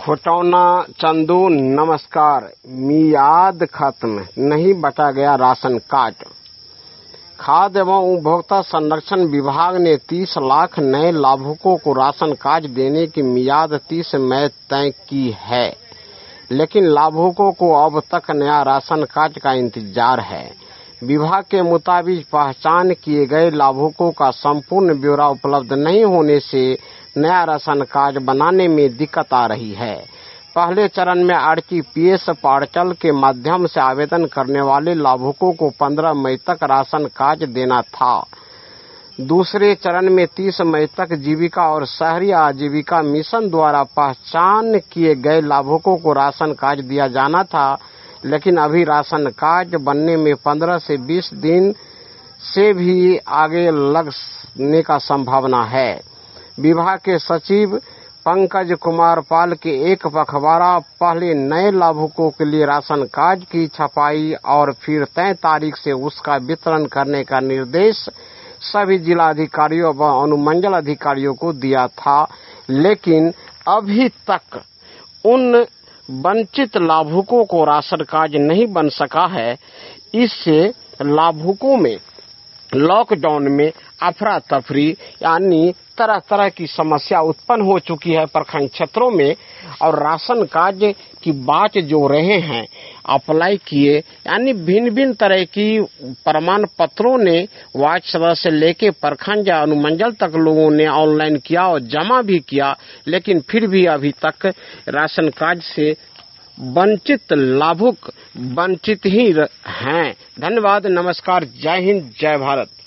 खोटौना चंदू नमस्कार। मियाद खत्म, नहीं बचा गया राशन कार्ड। खाद्य एवं उपभोक्ता संरक्षण विभाग ने 30 लाख नए लाभुकों को राशन कार्ड देने की मियाद 30 मई तय की है, लेकिन लाभुकों को अब तक नया राशन कार्ड का इंतजार है। विभाग के मुताबिक पहचान किए गए लाभुकों का संपूर्ण ब्यौरा उपलब्ध नहीं होने से नया राशन कार्ड बनाने में दिक्कत आ रही है। पहले चरण में आरटीपीएस पोर्टल के माध्यम से आवेदन करने वाले लाभुकों को 15 मई तक राशन कार्ड देना था। दूसरे चरण में 30 मई तक जीविका और शहरी आजीविका मिशन द्वारा पहचान किए गए लाभुकों को राशन कार्ड दिया जाना था, लेकिन अभी राशन कार्ड बनने में 15 से 20 दिन से भी आगे लगने का संभावना है। विभाग के सचिव पंकज कुमार पाल के एक पखवाड़ा पहले नए लाभुकों के लिए राशन कार्ड की छपाई और फिर तय तारीख से उसका वितरण करने का निर्देश सभी जिलाधिकारियों व अनुमंडल अधिकारियों को दिया था, लेकिन अभी तक उन वंचित लाभुकों को राशन कार्ड नहीं बन सका है। इससे लाभुकों में लॉकडाउन में अफरा तफरी यानी तरह तरह की समस्या उत्पन्न हो चुकी है प्रखंड क्षेत्रों में, और राशन कार्ड की बात जो रहे हैं अप्लाई किए यानी भिन्न भिन्न तरह की प्रमाण पत्रों ने वार्ड सदस्य से लेके प्रखंड या अनुमंडल तक लोगों ने ऑनलाइन किया और जमा भी किया, लेकिन फिर भी अभी तक राशन कार्ड से वंचित लाभुक वंचित ही हैं। धन्यवाद, नमस्कार, जय हिंद, जय भारत।